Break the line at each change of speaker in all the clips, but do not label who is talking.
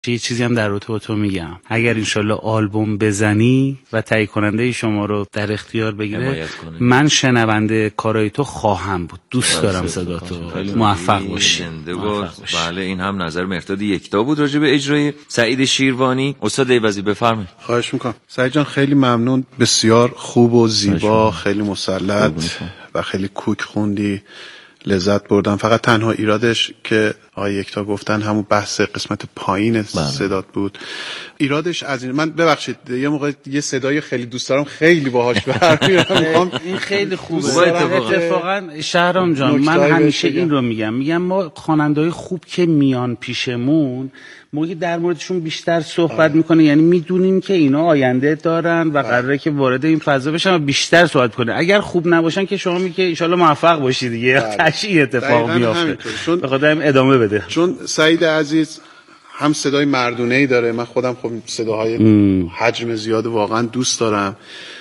یه چیزی هم در رابطه با تو میگم، اگر انشالله آلبوم بزنی و تهیه کننده شما رو در اختیار بگیره، من شنونده کارای تو خواهم بود. دوست دارم صدا تو. موفق باشی.
بله این هم نظر مهرداد یکتا بود راجع به اجرای سعید شیروانی. استاد ایوزی بفرمایید.
خواهش میکنم. سعید جان خیلی ممنون، بسیار خوب و زیبا، خیلی مسلط و خیلی کوک خوندی، لذت بردم. فقط تنها ایرادش که آقای یکتا گفتن همون بحث قسمت پایین صدات بود. ایرادش از این، من ببخشید یه موقع یه صدای خیلی دوست دارم، خیلی باهاش برمیارم.
این خیلی خوبه اتفاقا شهرام جان. من همیشه این رو میگم ما خواننده‌های خوب که میان پیشمون، موقعی در موردشون بیشتر صحبت میکنه، یعنی میدونیم که اینا آینده دارن و قراره که وارد این فضا بشن و بیشتر صحبت کنه. اگر خوب نباشن که شما میگی که ان شاءالله موفق باشی دیگه، تشییع اتفاق میافته. بخاطر همین ادامه بده.
چون سعید عزیز هم صدای مردونه‌ای داره، من خودم خب صداهای حجم زیاد واقعا دوست دارم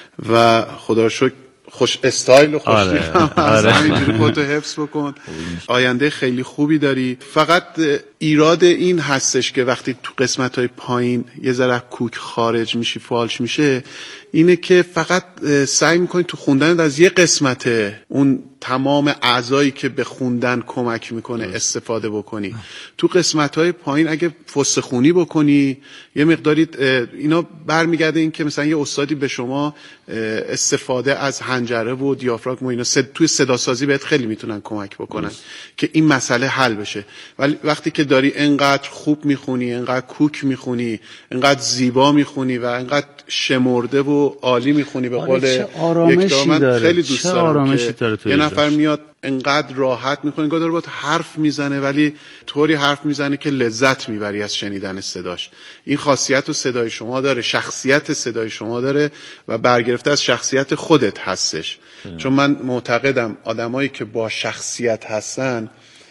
و خدا رو شکر خوش استایل و خوش دیدم. همینجوری خودتو حفظ بکن. آینده خیلی خوبی داری. فقط ایراد این هستش که وقتی تو قسمت‌های پایین یه ذره کوک خارج میشی، فالش میشه، اینه که فقط سعی میکنی تو خوندن از یه قسمت اون تمام اعضایی که به خوندن کمک میکنه استفاده بکنی. تو قسمت‌های پایین اگه فصل خونی بکنی یه مقداری اینا برمیگرده این که مثلا یه استادی به شما استفاده از حنجره و دیافراگم و اینا توی صداسازی بهت خیلی میتونن کمک بکنن که این مسئله حل بشه. ولی وقتی که داری انقدر خوب میخونی، انقدر کوک میخونی، انقدر زیبا میخونی و انقدر شمرده و عالی میخونی، به قول یکتا من خیلی دوست دارم که یه نفر میاد انقدر راحت میخونه، انگار داره باید حرف میزنه ولی طوری حرف میزنه که لذت میبری از شنیدن صداش. این خاصیت و صدای شما داره، شخصیت صدای شما داره و برگرفته از شخصیت خودت هستش. چون من معتقدم آدمایی که با شخصیت هستن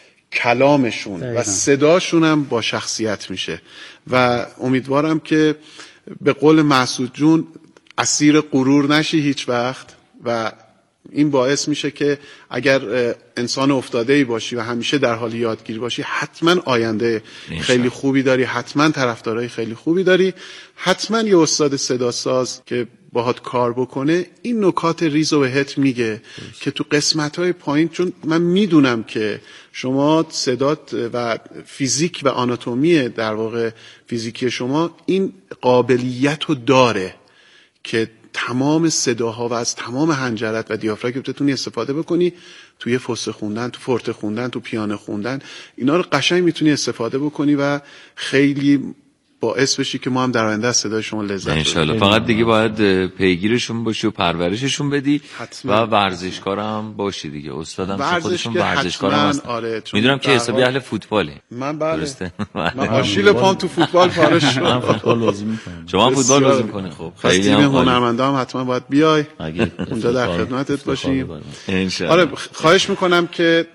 کلامشون و صداشون هم با شخصیت میشه و امیدوارم که به قول مسعود جون اسیر غرور نشی هیچ وقت و این باعث میشه که اگر انسان افتاده‌ای باشی و همیشه در حال یادگیری باشی، حتما آینده خیلی خوبی داری، حتما طرفدارای خیلی خوبی داری، حتما یه استاد صداساز که باهات کار بکنه این نکات ریزو بهت میگه که تو قسمت‌های پایین، چون من میدونم که شما صدات و فیزیک و آناتومی در واقع فیزیکی شما این قابلیت رو داره که تمام صداها و از تمام حنجرت و دیافراگم بتونی استفاده بکنی توی فصل خوندن، تو فورته خوندن، تو پیانو خوندن، اینا رو قشنگ میتونی استفاده بکنی و خیلی باعث بشی که ما هم در آینده از صدای شما لذت ببریم.
انشالله. فقط دیگه باید پیگیرشون باشی و پرورششون بدی و ورزشکار هم باشی دیگه. استادم خودشون ورزشکار هم هست. میدونم که حسابی اهل فوتبالی.
من درسته. من آشیل پام تو فوتبال پاره شد.
من فوتبال بازی میکنم. شما فوتبال بازی میکنی؟ خب
خیلی هم هنرمندا هم حتما باید بیای اونجا در خدمتت باشیم
انشالله.
آره خواهش میکنم که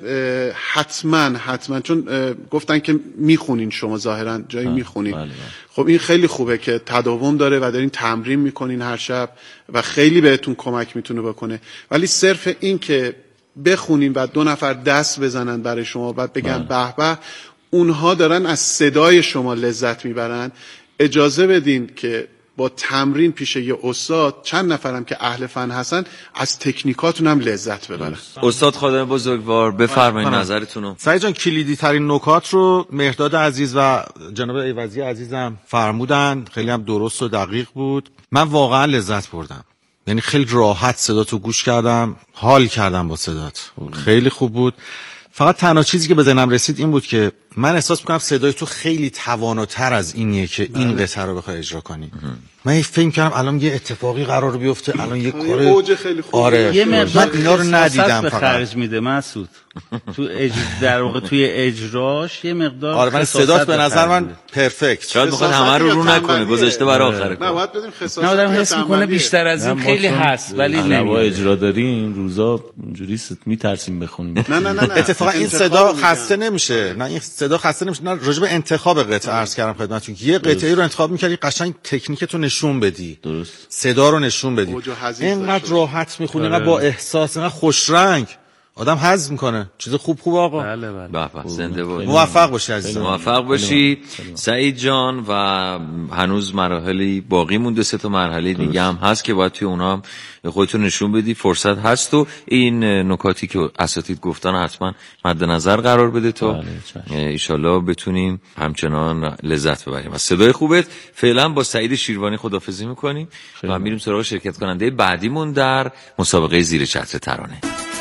حتما چون گفتن که میخونین شما ظاهرا جایی میخونین. خب این خیلی خوبه که تداوم داره و دارین تمرین میکنین هر شب و خیلی بهتون کمک میتونه بکنه. ولی صرف این که بخونین و 2 نفر دست بزنن برای شما و بگن به به، اونها دارن از صدای شما لذت میبرن. اجازه بدین که با تمرین پیش یه استاد، چند نفرم که اهل فن هستن، از تکنیکاتون هم لذت ببرن.
استاد خادم بزرگوار بفرمایید نظرتونو.
سعید جان کلیدی ترین نکات رو مهرداد عزیز و جناب ایوزی عزیزم فرمودن، خیلی هم درست و دقیق بود. من واقعا لذت بردم، یعنی خیلی راحت صداتو گوش کردم، حال کردم با صدات، خیلی خوب بود. فقط تنها چیزی که به ذهنم رسید این بود که من احساس میکنم صدای تو خیلی تواناتر از اینیه که این قطعه رو بخوای اجرا کنی. من فکر کردم الان یه اتفاقی قرار بیفته، الان یه کار
اوج خیلی خوبه.
آره
یه مقدار
اینا رو ندیدم،
به
فقط
خرج میده مسعود تو در واقع توی اجراش یه مقدار.
آره من صدات به نظر من پرفکت.
شاید میخواد همه رو نکنه، گذاشته برای آخره.
نه باید بدیم خصاصت.
نه آدم حس میکنه بیشتر از این خیلی هست ولی
نمیشه. اجرا داریم روزا اونجوری میترسیم بخونیم.
نه
اتفاقا این صدا خسته نمیشه. نه این صدا خسته نمیشه. نه راجع به انتخاب قطعه عرض کردم خدمتتون که یه قطعه رو انتخاب می‌کردی قشنگ تکنیکتو نشون بدی.
درست.
صدا رو نشون بدی. اینقدر راحت میخونی، اینقدر با احساس، اینقدر خوش رنگ. آدم هضم میکنه چیز خوب آقا.
بله
بله زنده باشی،
موفق باشی عزیزم.
موفق باشی سعید جان. و هنوز مراحلی باقی مونده، 3 تا مرحله دیگه هم هست که باید توی اونها هم خودتون نشون بدی، فرصت هست و این نکاتی که اساتید گفتن حتما مد نظر قرار بده تا ان شاءالله بتونیم همچنان لذت ببریم از صدای خوبت. فعلا با سعید شیروانی خداحافظی میکنیم و میریم سراغ شرکت کننده بعدیمون در مسابقه زیر چتر ترانه.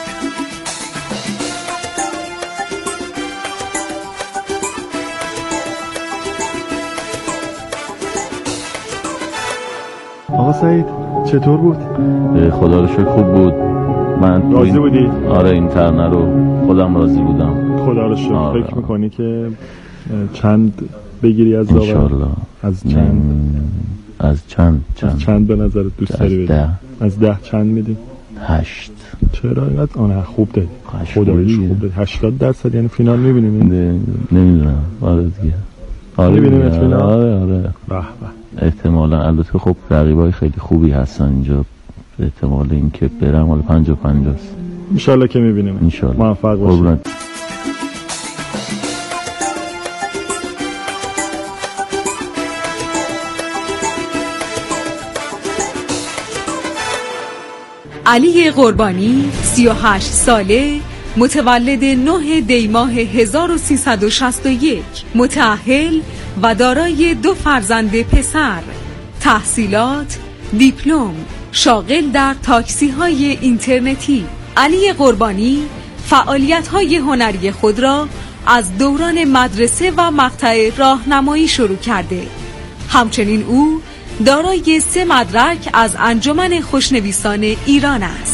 آقا سعید چطور بود؟
خدا رو شکر خوب بود. من
راضی بودی؟
آره این ترانه رو خودم راضی بودم.
خدا رو شکر. فکر میکنی که چند بگیری از داور؟
انشالله.
از چند؟
از چند
به نظر دوست داری بدی؟ از 10 چند میدی؟
8.
چرا اینقدر آنها خوب داری؟ خدا رو شکر خوب داری. 80% یعنی فینال میبینیم؟
نمیدونم. آره دیگه.
میبینیم فینال؟
آره.
به
احتمالا البته خب رقیبای خیلی خوبی هستن اینجا، احتمال این که برم حالا 50-50 است.
انشالله که میبینیم.
انشالله.
موفق باشید.
علی قربانی 38 ساله، متولد 9 دی‌ماه 1361، متأهل و دارای 2 فرزند پسر. تحصیلات دیپلم، شاغل در تاکسی‌های اینترنتی. علی قربانی فعالیت‌های هنری خود را از دوران مدرسه و مقطع راهنمایی شروع کرده. همچنین او دارای 3 مدرک از انجمن خوشنویسان ایران است.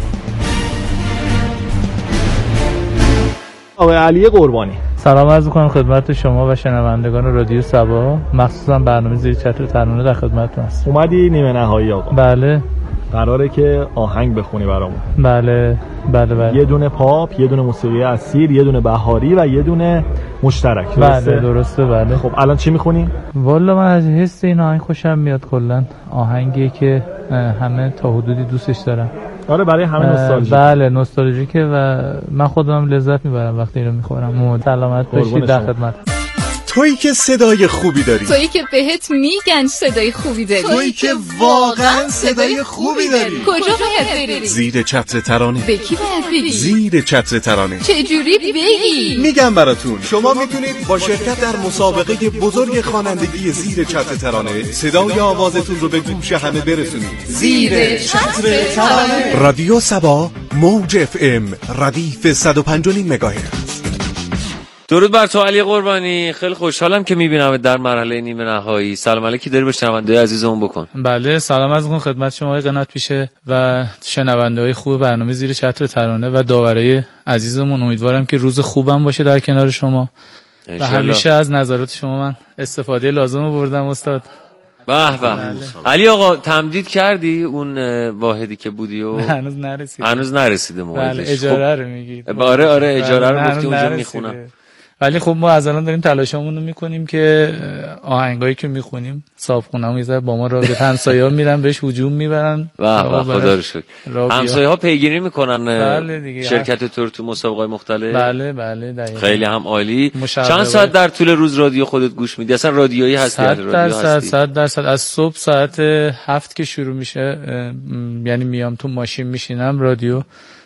آقای علی قربانی،
سلام عرض می‌کنم خدمت شما و شنوندگان رادیو صبا، مخصوصا برنامه زیر چتر ترانه در خدمتتون هستم.
اومدی نیمه نهایی آقا؟
بله.
قراره که آهنگ بخونی برامون.
بله.
یه دونه پاپ، یه دونه موسیقی اصیل، یه دونه بهاری و یه دونه مشترک.
بله درسته. بله.
خب الان چی میخونی؟
والا من از حس این آهنگ خوشم میاد. کلا آهنگی که همه تا حدودی دوستش دارن.
آره برای همه نوستالژی.
بله نوستالژیکه و من خودم لذت میبرم وقتی اینو میخورم. سلامت باشید، در خدمت.
تویی که صدای خوبی داری،
تویی که بهت میگن صدای خوبی داری،
تویی که واقعا صدای خوبی داری.
کجا باید بری؟
زیر چتر ترانه.
به کی باید بگی؟
زیر چتر ترانه.
چجوری بگی؟
میگم براتون. شما میتونید با شرکت در مسابقه بزرگ خوانندگی زیر چتر ترانه صدای آوازتون رو به گوش همه برسونید.
زیر چتر ترانه.
رادیو صبا، موج اف ام، ردیف 105.5 مگاهرتز.
درود بر تو علی قربانی، خیلی خوشحالم که میبینم در مرحله نیمه نهایی. سلام علیکی داری به شنونده‌های عزیزمون بکن.
بله سلام عرض می‌کنم خدمت شما آقای قنات پیشه و شنونده‌های خوب برنامه زیر چتر ترانه و داورای عزیزمون. امیدوارم که روز خوبم باشه در کنار شما و همیشه از نظرات شما من استفاده لازم بردم استاد.
به به. علی آقا تمدید کردی اون واحدی که بودی و هنوز نرسیده موعدش.
بله اجاره رو میگید.
آره اجاره رو گفتی اونجا میخونم.
ولی خب ما از الان داریم تلاشمون رو میکنیم که آهنگایی که میخونیم صاحبخونه‌مون یه ذره با ما رابطه، همسایه‌ها میرن بهش هجوم میبرن.
واه خدا رو شکر. همسایه‌ها پیگیری میکنن.
بله دیگه.
شرکت تو مسابقات مختلف.
بله دقیقاً.
خیلی هم عالی. چند ساعت در طول روز رادیو خودت گوش میدی؟ اصلا رادیویی هستی؟
100% از صبح ساعت 7 که شروع میشه، یعنی میام تو ماشین میشینم رادیو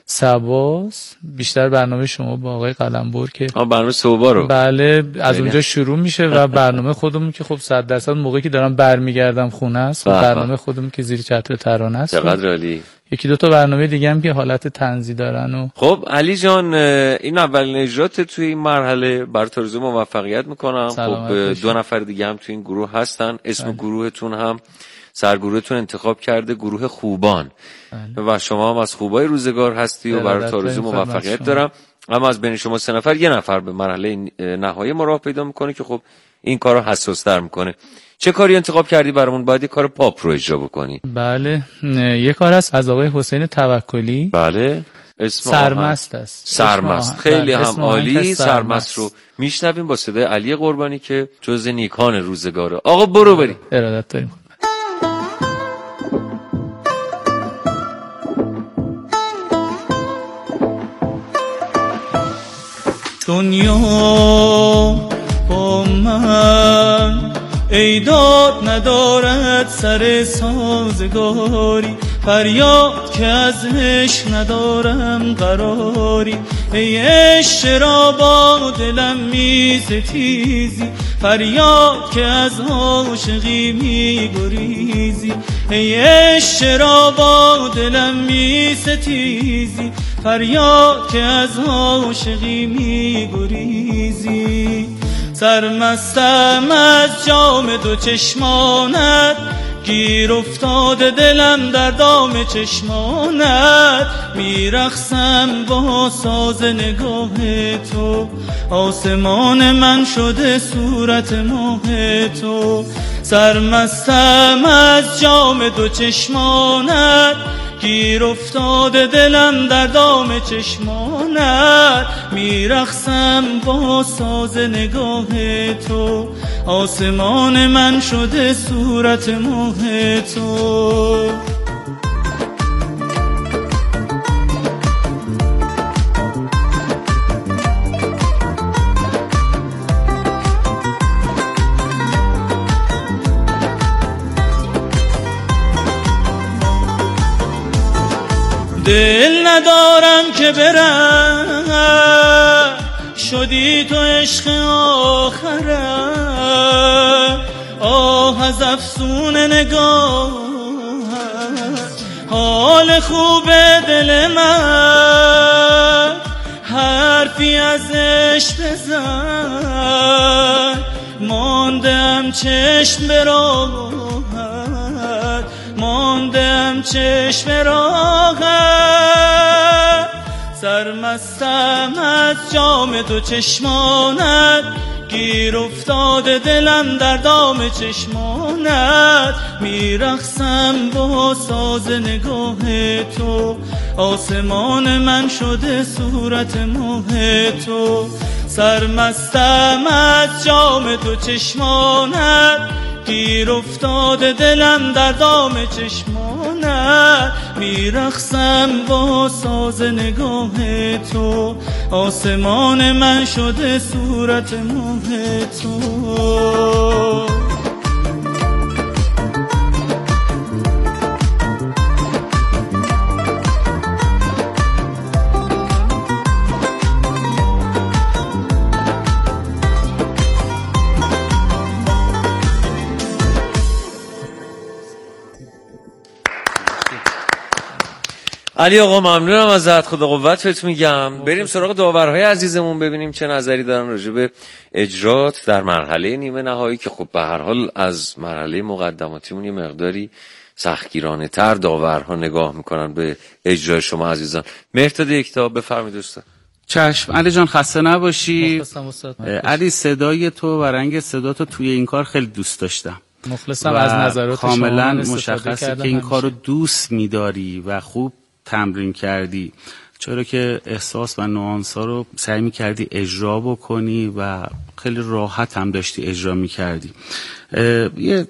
سباس، بیشتر برنامه شما با آقای قلمبر که
برنامه صبح رو
بله از اونجا شروع میشه و برنامه خودمون که خب 100% موقعی که دارم برمیگردم خونه است و برنامه خودمون که زیر چتر ترانه است.
چقدر عالی.
یکی 2 تا برنامه دیگه هم که حالت طنزی دارن و
خب علی جان این اولین اجرات توی این مرحله برات آرزوی موفقیت میکنم. خب 2 نفر دیگه هم توی این گروه هستن. اسم گروهتون هم سرگروهتون انتخاب کرده گروه خوبان و شما هم از خوبای روزگار هستی و برات آرزوی موفقیت دارم. اما از بین شما 3 نفر 1 نفر به مرحله نهایی ما راه پیدا میکنه که خب این کارو حساس‌تر میکنه. چه کاری انتخاب کردی برامون؟ باید یه کار پاپ رو اجرا بکنی.
بله یه کار است از آقای حسین توکلی.
بله اسم
سرمست است.
سرمست خیلی هم عالی. سرمست رو میشنویم با صدای علی قربانی که جز نیکان روزگاره. آقا برو بریم.
ارادت داریم.
دنیا با من ای داد ندارد سر سازگاری، فریاد که از عشق ندارم قراری. ای عشق چرا با دلم میستیزی، فریاد که از عاشقی میگریزی. ای عشق چرا با دلم میستیزی، فریاد که از عاشقی میگریزی. سرمستم از جام دو چشمانت، گیر افتاده دلم در دام چشمانت. میرقصم با ساز نگاه تو، آسمان من شده صورت ماه تو. سرمستم از جام دو چشمانت، گیر افتاده دلم در دام چشمانت. میرقصم با ساز نگاه تو، آسمان من شده صورت ماه تو. دل ندارم که برم، شدی تو عشق آخرم. آه از افسون نگاه، حال خوب دل من. حرفی از عشق بزن، ماندم چشم به راهت، ماندم چشم به راهت. سرمستم از جام دو چشمانت، گیر افتاده دلم در دام چشمانت. میرقصم با ساز نگاه تو، آسمان من شده صورت ماه تو. سرمستم از جام دو چشمانت، گیر افتاده دلم در دام چشمانت. میرقصم با ساز نگاه تو، آسمان من شده صورت ماه تو.
علی آقا ممنونم ازت، خدا قوت بهت میگم. بریم سراغ داورهای عزیزمون ببینیم چه نظری دارن راجع به اجرات در مرحله نیمه نهایی، که خب به هر حال از مرحله مقدماتیمون یه مقداری سختگیرانه تر داورها نگاه میکنن به اجرای شما عزیزان. مهرداد یکتا بفرمایید دوستان.
چشم علی جان، خسته نباشی. علی صدای تو و رنگ صدا تو توی این کار خیلی دوست داشتم.
مخلصم از نظرات شما.
کاملا مشخصه که این کارو دوست می‌داری و خوب تمرین کردی، چرا که احساس و نوانس‌ها رو سعی می‌کردی اجرا بکنی و خیلی راحت هم داشتی اجرا می‌کردی. یه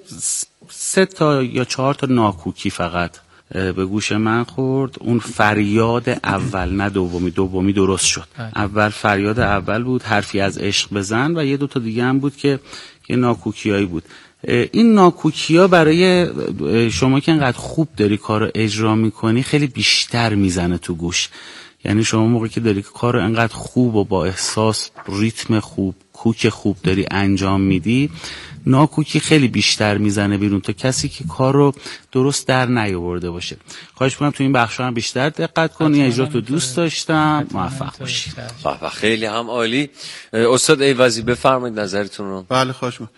3 تا یا 4 تا ناکوکی فقط به گوش من خورد. اون فریاد اول، نه دومی درست شد. اول فریاد اول بود، حرفی از عشق بزن، و یه 2 تا دیگه هم بود که یه ناکوکیایی بود. این ناکوکیا برای شما که انقدر خوب داری کار رو اجرا میکنی خیلی بیشتر میزنه تو گوش. یعنی شما موقعی که داری کار رو انقدر خوب و با احساس، ریتم خوب، کوک خوب داری انجام میدی، ناکوکی خیلی بیشتر میزنه بیرون تا کسی که کار رو درست در نیاورده باشه. خواهش می‌کنم تو این بخشا هم بیشتر دقت کنی. اجراتو دوست داشتم، موفق باشید.
خیلی هم عالی. استاد ایوزی بفرمایید نظرتون رو.
بله خواهش می‌کنم.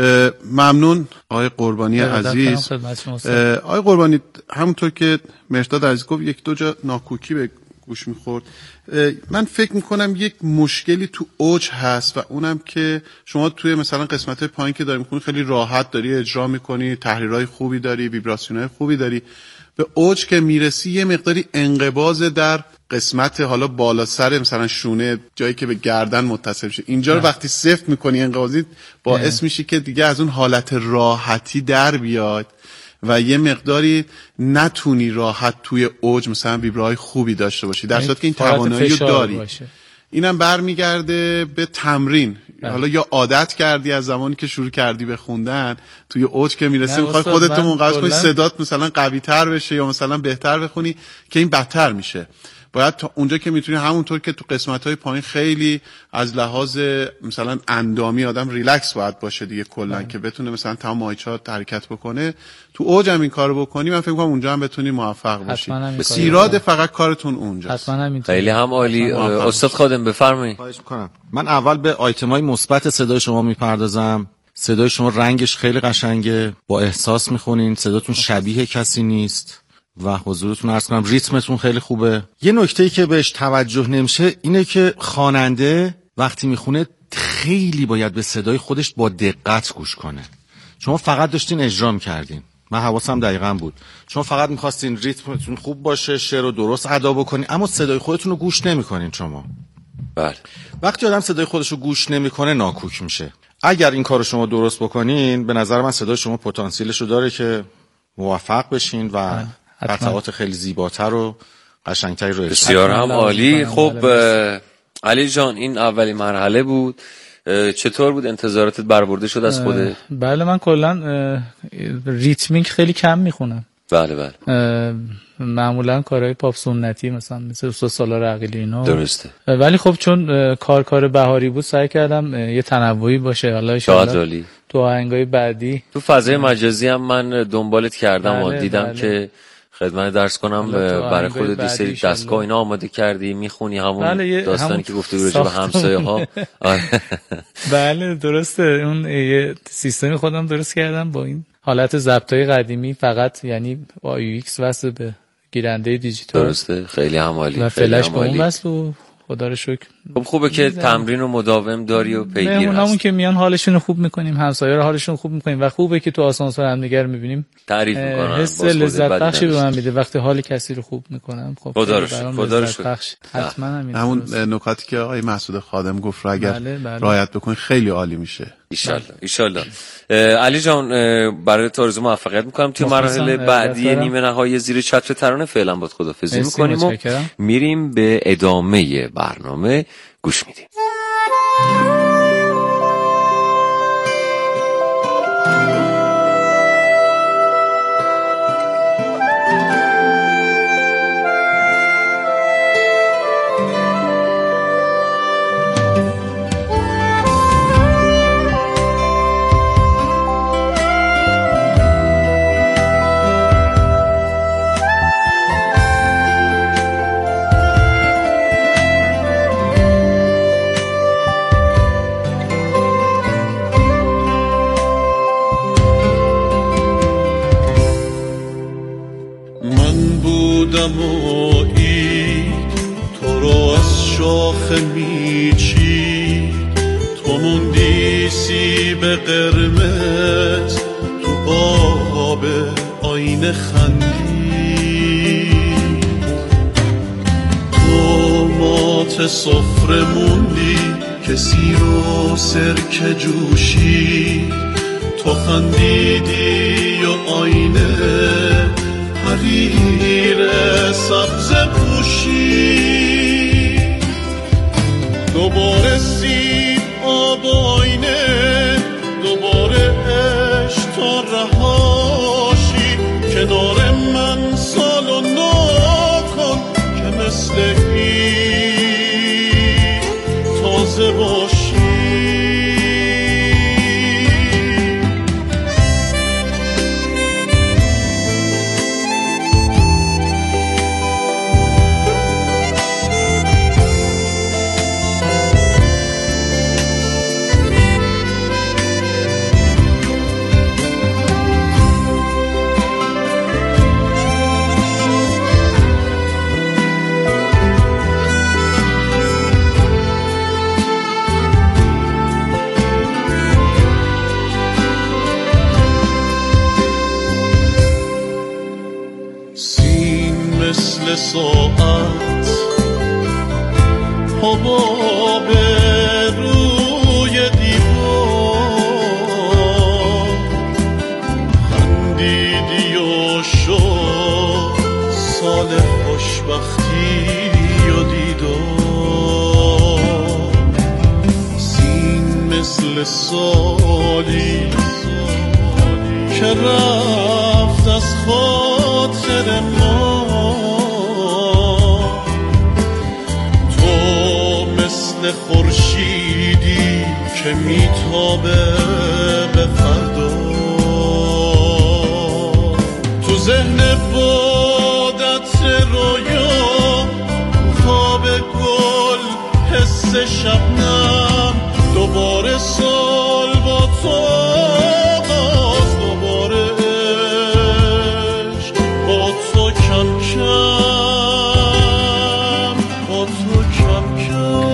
ممنون آقای قربانی عزیز. آقای قربانی، همونطور که مهرداد عزیز گفت 1-2 جا ناکوکی به گوش میخورد. من فکر میکنم یک مشکلی تو اوج هست و اونم که شما توی مثلا قسمت پایین که داری میکنی خیلی راحت داری اجرا میکنی، تحریرهای خوبی داری، ویبراسیونهای خوبی داری. به اوج که میرسی یه مقداری انقباض در قسمت حالا بالا سر مثلا شونه، جایی که به گردن متصل میشه، اینجا رو وقتی سفت میکنی انقباضی باعث میشه که دیگه از اون حالت راحتی در بیاد و یه مقداری نتونی راحت توی اوج مثلا ویبرای خوبی داشته باشی، در صورتی که این توانایی رو داری. اینم برمیگرده به تمرین. حالا یا عادت کردی از زمانی که شروع کردی به خوندن، توی اوج که میرسه میخوای خودت منقش کنی صدات مثلا قوی تر بشه یا مثلا بهتر بخونی، که این بدتر میشه. باید تا اونجا که میتونی همونطور که تو قسمت‌های پایین خیلی از لحاظ مثلا اندامی آدم ریلکس باید باشه دیگه کلا، که بتونه مثلا تمام مایچات حرکت بکنه. تو اوج هم این کارو بکنی، من فکر می‌کنم اونجا هم بتونی موفق باشی. ایراد فقط کارتون اونجاست.
خیلی هم عالی. استاد خادم بفرمایید.
خواهش می‌کنم. من اول به آیتم‌های مثبت صدای شما میپردازم. صدای شما رنگش خیلی قشنگه، با احساس میخونین، صداتون شبیه کسی نیست و حضورتون عرض کنم ریتمتون خیلی خوبه. یه نکته‌ای که بهش توجه نمیشه اینه که خواننده وقتی میخونه خیلی باید به صدای خودش با دقت گوش کنه. شما فقط داشتین اجرا می‌کردین، من حواسم دقیقاً بود، شما فقط می‌خواستین ریتمتون خوب باشه، شعر رو درست ادا بکنین، اما صدای خودتون رو گوش نمی‌کنین شما.
بله.
وقتی آدم صدای خودش رو گوش نمی‌کنه ناکوک میشه. اگر این کارو شما درست بکنین، به نظر من صدای شما پتانسیلش رو داره که موفق بشین و قطعات خیلی زیباتر و قشنگتری رو
بسیار هم عالی. خب علی جان، این اولی مرحله بود، چطور بود؟ انتظاراتت برآورده شد از خودت؟
بله، من کلا ریتمیک خیلی کم میخونم.
بله
معمولا کارهای پاپ سنتی مثل استاد سالار عقیلی اینا.
درسته.
ولی خب چون کار بهاری بود سعی کردم یه تنوعی باشه. حالا ان شاءالله تو آهنگای بعدی
تو فضای مجازی هم من دنبالت کردم و دیدم که خدمت درس کنم برای خودت یه سری دستگاه اینا آماده کردی، میخونی همون داستانی که گفته راجع به همسایه‌ها.
بله درسته، اون یه سیستمی خودم درست کردم با این حالت ضبطای قدیمی، فقط یعنی با یو ایکس وصل به گیرنده دیجیتال.
درسته، خیلی عالی
و فلش با اون وصل و خدا رو شکر.
خب خوبه که تمرین رو مداوم داری و پیگیر هستی.
همون که میان حالشون رو خوب میکنیم، همسایه رو حالشون خوب میکنیم و خوبه که تو آسانسور هم دیگر میبینیم،
تعریف میکنن،
حس لذت بخشی به من میده وقتی حال کسی رو خوب میکنم. خب
خدا رو شکر.
حتما
همون نکاتی که آقای مسعود خادم گفت رو اگر رعایت بکنی خیلی عالی میشه.
ایشالله. علی جان، برای تو آرزو موفقیت میکنم توی مراحل بعدی نیمه نهایی زیر چتر ترانه. فعلا باید خداحافظی میکنیم و میریم به ادامه برنامه گوش میدیم.
تو رو از شاخه میچی، تو موندی سیب قرمز تو آب آینه خندی، تو مات سفره موندی که سیر و سرکه جوشی، تو خندیدی و آینه حریر سبز پوشی، دوباره سیب آب آینه، دوباره عشق تا رهاشی، کنار من سال و ناکن که مثل این تازه باشی. ساعت حباب روی دیوار، خندیدی و شد سال خوشبختی و دیدار، که رفت از خاطر ما، تو مثل خورشیدی که میتابه به فردا، تو ذهن بادت رویا خواب گل حس شبنم، دوباره سال با تو آغاز، دوباره عشق با تو کم کم، با تو کم کم.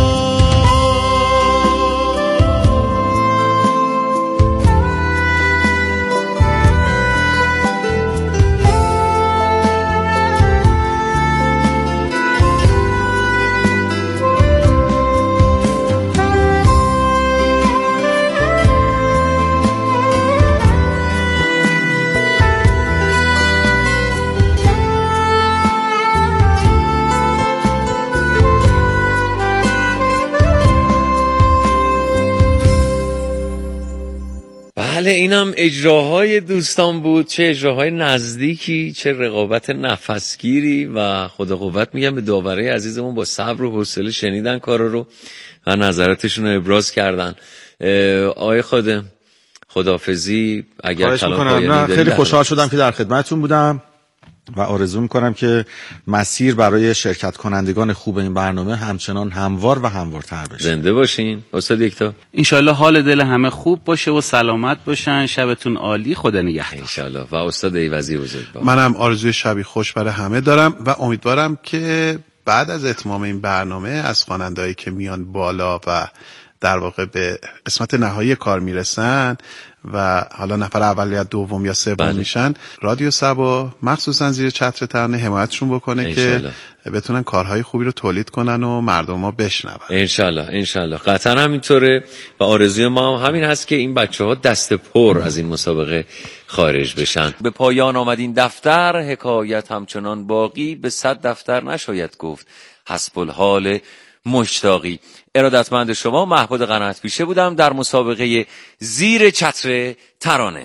بله اینم اجراهای دوستان بود، چه اجراهای نزدیکی، چه رقابت نفسگیری و خدا قوت میگم به داوره عزیزمون با صبر و حوصله شنیدن کارا رو و نظراتشون رو ابراز کردن. آقای خادم خداحافظی اگر کلام پایانی دارید.
خیلی خوشحال شدم که در خدمتتون بودم و آرزو میکنم که مسیر برای شرکت کنندگان خوب این برنامه همچنان هموار و هموارتر بشه.
زنده باشین استاد یکتا.
انشالله حال دل همه خوب باشه و سلامت باشن، شبتون عالی، خدا نگهدار
انشالله. و استاد ایوزی بزرگوار،
منم آرزوی شبی خوش برای همه دارم و امیدوارم که بعد از اتمام این برنامه از خواننده‌هایی که میان بالا و در واقع به قسمت نهایی کار میرسن و حالا نفر اول یا دوم یا سوم میشن، رادیو صبا مخصوصا زیر چتر ترانه حمایتشون بکنه که بتونن کارهای خوبی رو تولید کنن و مردم ما بشنون.
انشالله قطعا همینطوره و آرزوی ما هم همین هست که این بچه‌ها دست پر از این مسابقه خارج بشن. به پایان آمد این دفتر، حکایت همچنان باقی، به 100 دفتر نشاید گفت، حسب الحال مشتاقی. ارادتمند شما محمود قناعت پیشه بودم در مسابقه زیر چتر ترانه.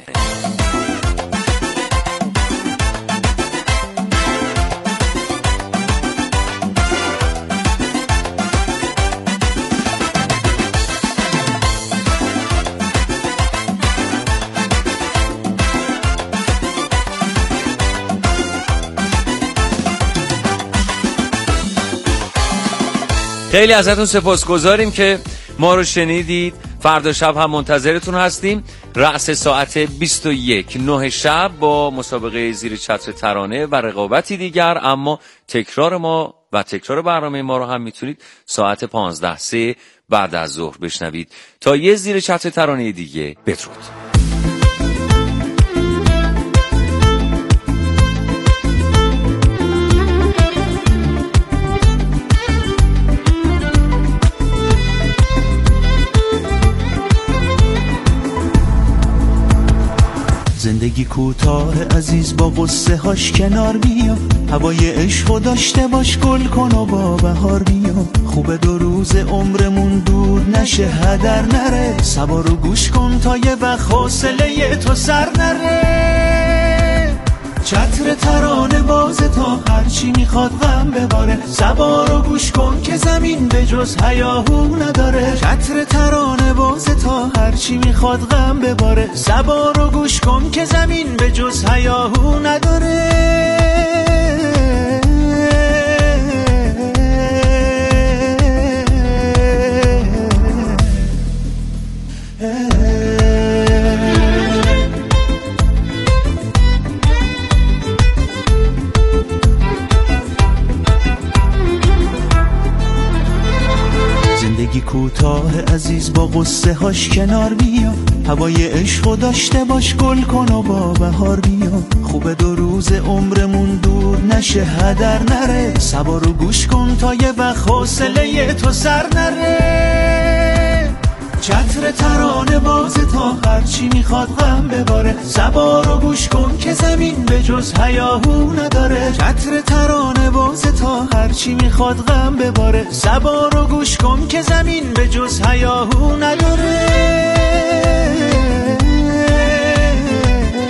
خیلی ازتون سپاسگزاریم که ما رو شنیدید. فردا شب هم منتظرتون هستیم، رأس ساعت 21:09 شب با مسابقه زیر چتر ترانه و رقابتی دیگر. اما تکرار ما و تکرار برنامه ما رو هم میتونید ساعت 15:03 بعد از ظهر بشنوید. تا یه زیر چتر ترانه دیگه، بدرود.
زندگی کوتاه عزیز، با قصه هاش کنار بیا، هوای عشقو داشته باش، گل کن و با بهار بیا. خوبه 2 روز عمرمون دور نشه، هدر نره، صبا رو گوش کن تا یه وقت حوصله تو سر نره. چتر ترانه باز تا هرچی میخواد غم بباره، صبا رو گوش کن که زمین به جز هیاهو نداره. چتر ترانه باز تا هرچی میخواد غم بباره، صبا رو گوش کن که زمین به جز هیاهو نداره. زندگی کوتاه عزیز، با قصه هاش کنار بیا، هوای عشقو داشته باش، گل کن و با بهار بیا. خوبه 2 روز عمرمون دور نشه، هدر نره، صبا رو گوش کن تا یه وقت حوصله تو سر نره. چتر ترانه باز تا هرچی میخواد غم بباره، صبا رو گوش کن که زمین به جز هیاهو نداره. چتر ترانه باز تا هرچی میخواد غم بباره، صبا رو گوش کن که زمین به جز هیاهو نداره.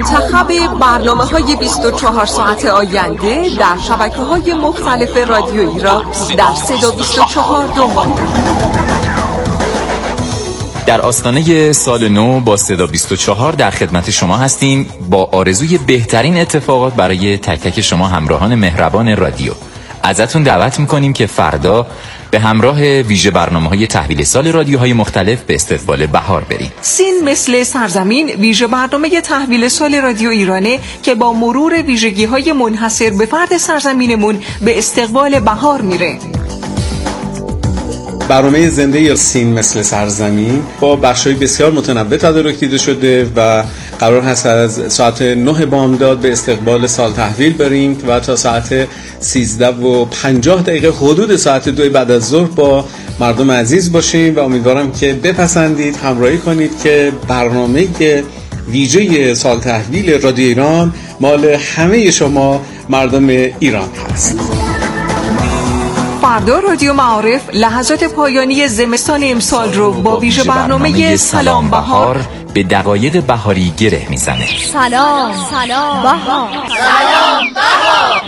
منتخب برنامه‌های 24 ساعت آینده در شبکه‌های مختلف رادیویی را در صدا 24 دنبال کنید.
در آستانه سال نو با صدا 24 در خدمت شما هستیم با آرزوی بهترین اتفاقات برای تک تک شما همراهان مهربان رادیو. ازتون دعوت میکنیم که فردا به همراه ویژه برنامه‌های تحویل سال رادیوهای مختلف به استقبال بهار بریم.
سین مثل سرزمین ویژه برنامه تحویل سال رادیو ایرانه که با مرور ویژگی‌های منحصر به فرد سرزمینمون به استقبال بهار میره.
برنامه زنده یا سین مثل سرزمین با بخش‌های بسیار متنوع تدارک دیده شده و قرار هست از ساعت 9 بامداد به استقبال سال تحویل بریم و تا ساعت 13:50 حدود ساعت 2 بعد از ظهر با مردم عزیز باشیم و امیدوارم که بپسندید، همراهی کنید که برنامه ویژه سال تحویل رادیو ایران مال همه شما مردم ایران هست.
فردا رادیو معارف لحظات پایانی زمستان امسال رو با ویژه برنامه سلام بهار
به دقایق بهاری گره میزنه.
سلام بهار، سلام بهار،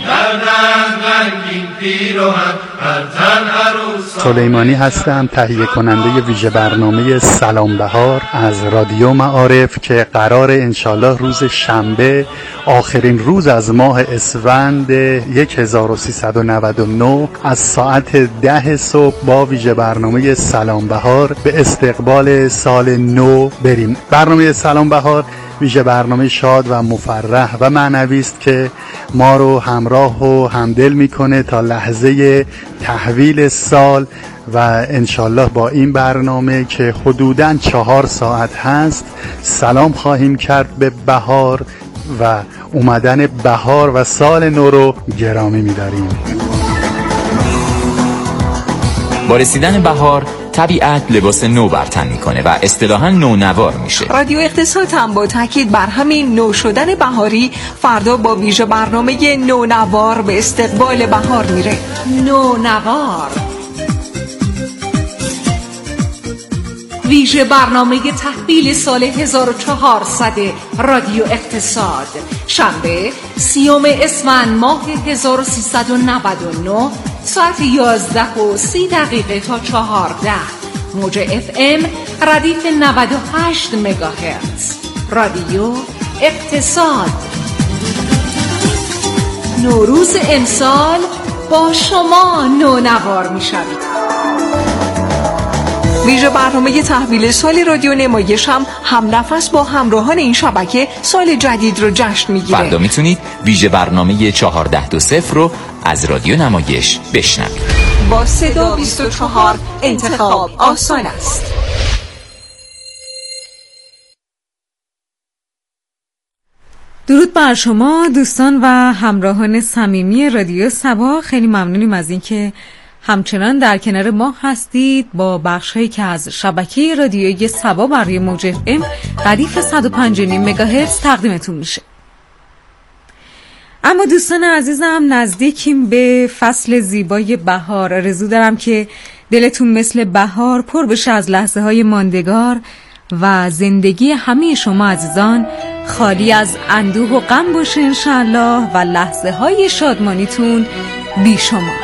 سلیمانی هستم، تهیه کننده ویژه برنامه سلام بهار از رادیو معارف که قرار انشالله روز شنبه آخرین روز از ماه اسفند 1399 از ساعت 10 صبح با ویژه برنامه سلام بهار به استقبال سال نو بریم. برنامه سلام بهار ویژه برنامه شاد و مفرح و معنوی است که ما رو همراه و همدل میکنه تا لحظه تحویل سال و انشالله با این برنامه که حدوداً 4 ساعت هست سلام خواهیم کرد به بهار و اومدن بهار و سال نو رو گرامی می‌داریم.
با رسیدن بهار طبیعت لباس نو بر تن میکنه و اصطلاحاً نونوار میشه.
رادیو اقتصاد هم با تاکید بر همین نو شدن بهاری فردا با ویژه برنامه نونوار به استقبال بهار میره.
نونوار، ویژه برنامه تحویل سال 1400 رادیو اقتصاد، شنبه 30 اسفند ماه 1399 ساعت 11:30 تا 14. موج FM ردیف 98 مگاهرتز. رادیو اقتصاد. نوروز امسال با شما نونوار می‌شوید.
ویژه برنامه تحویل سال رادیو نمایش هم نفس با همراهان این شبکه سال جدید رو جشن میگیره.
فردا میتونید ویژه برنامه 1420 رو از رادیو نمایش بشنوید.
با صدا 24 انتخاب آسان است.
درود بر شما دوستان و همراهان صمیمی رادیو صبا، خیلی ممنونیم از اینکه همچنان در کنار ما هستید با بخش‌هایی که از شبکه رادیویی صبا بر روی موج FM ردیف 105.9 مگاهرتز تقدیمتون میشه. اما دوستان عزیزم نزدیکیم به فصل زیبای بهار. آرزو دارم که دلتون مثل بهار پر بشه از لحظه‌های ماندگار و زندگی همه شما عزیزان خالی از اندوه و غم باشه انشالله و لحظه‌های شادمانیتون بیشمار.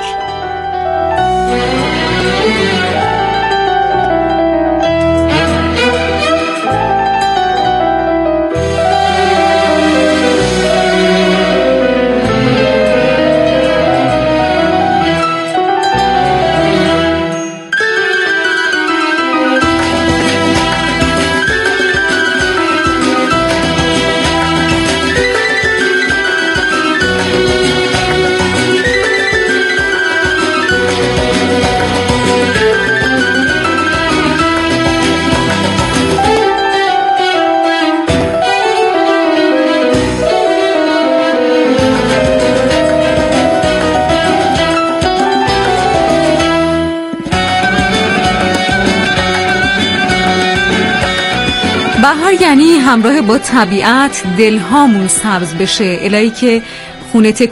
بهار یعنی همراه با طبیعت دلهامون سبز بشه، الهی که خونه